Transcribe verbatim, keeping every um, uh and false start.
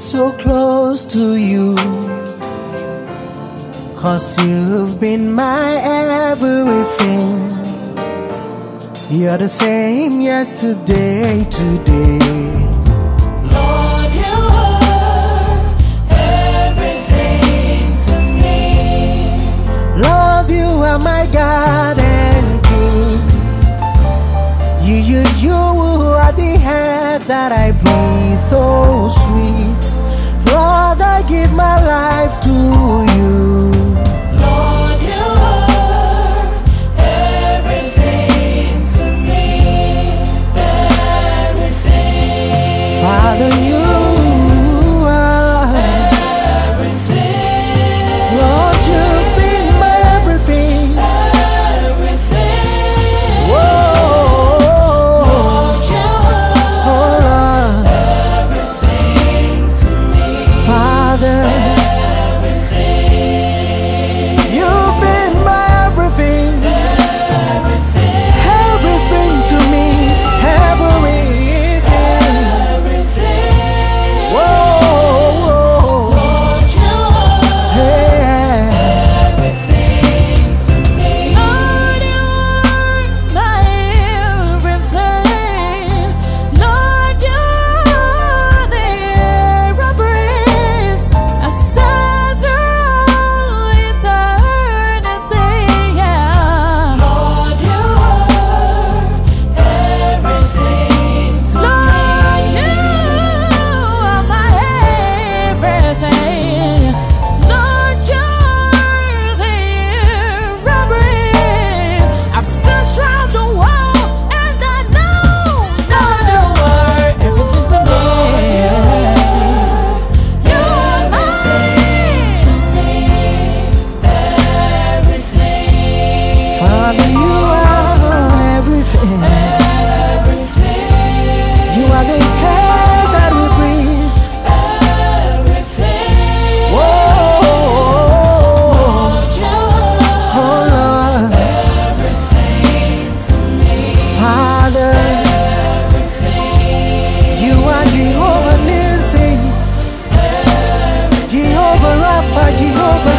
so close to you, 'cause you've been my everything. You're the same yesterday, today. Lord, you are everything to me. Lord, you are my God and King. You, you, you are the air that I breathe, so sweet. Lord, I give my life to you. Lord, you are everything to me. Everything. Father, you are everything. Lord, you've been my everything. Everything. Whoa. Lord, you Oh, are Lord. everything to me. Father, Everything. you've been my everything. Everything. Everything to me. Everything. Everything. Whoa. Lord, you are Hey. everything to me. Lord, you are my everything. Lord, you are the air I breathe. I've sat through eternity. Yeah. Lord, you are everything to me. Lord, you are my everything. Lord, you're the air I breathe. I've searched round the world and I know, Lord, you are everything to me. You're everything to me. Everything. Father, you are everything. Everything. You are the air that we breathe. Everything. Whoa. Lord, you Oh, are Lord. everything to me. Father, Everything. you are Jehovah Nissi, Jehovah Rapha, Jehovah